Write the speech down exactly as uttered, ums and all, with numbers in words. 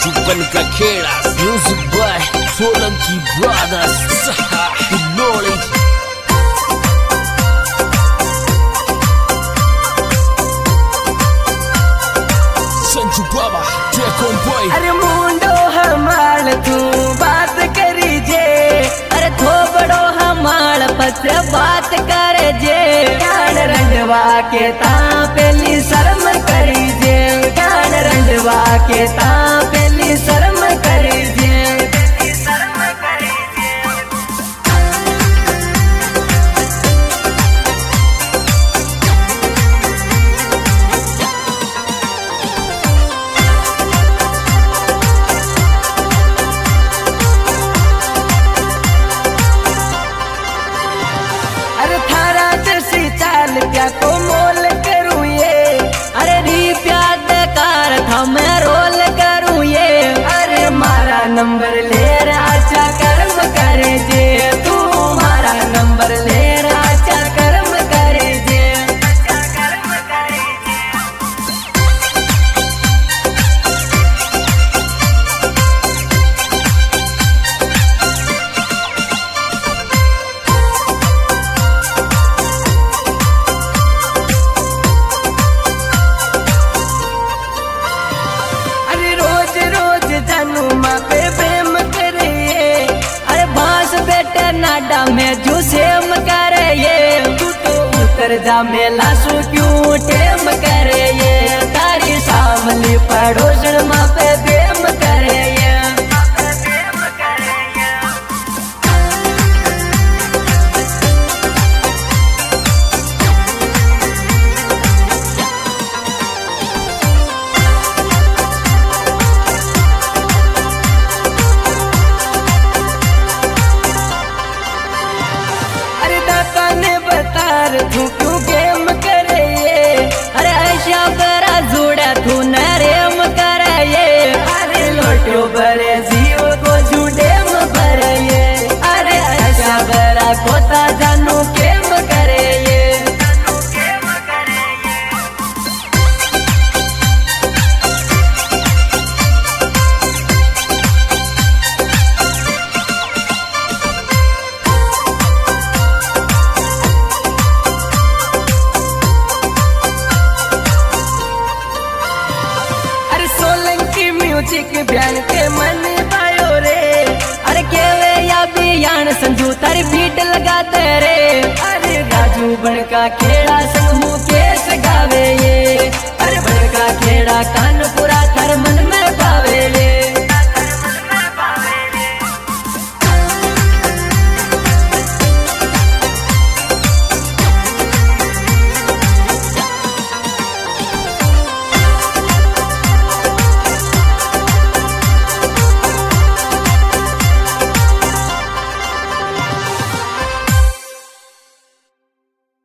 जुबन का खेड़ा music by Solanki brothers knowledge Sanju Baba टेकोन बॉय। अरे मुंडो हमाल तू बात करी जे, अरे थोबड़ो हमाल पस बात कर जे, ज्ञान रंडवा के ता पहली शर्म करी जे, ज्ञान रंडवा के ता पहली शर्म करी जे। क्या को मोल करूँ ये, अरे री प्याद कार था मैं रोल करूँ ये, अरे मारा नंबर ले अच्छा कर्म करे जे, तू मारा नंबर ले अच्छा कर्म करे जे। नाडा में जो सेम करे ये, तू तो उतर जा मेला सो क्यों टेम करे ये, तारी सामली पड़ोसन माँ पे प्रेम करे ये। तू क्यों गेम करे ये, अरे ऐसा बरा जोड़ा तू नरेम करे ये, अरे लोटो बरे जीव को झूठेम भरे ये, अरे ऐसा बरा कोता जानू केम करे ये। ब्यान के मन पायो रे, अरे केवे या बियान संजू तारी बीट लगा दे रे, अरे राजू बन का खेड़ा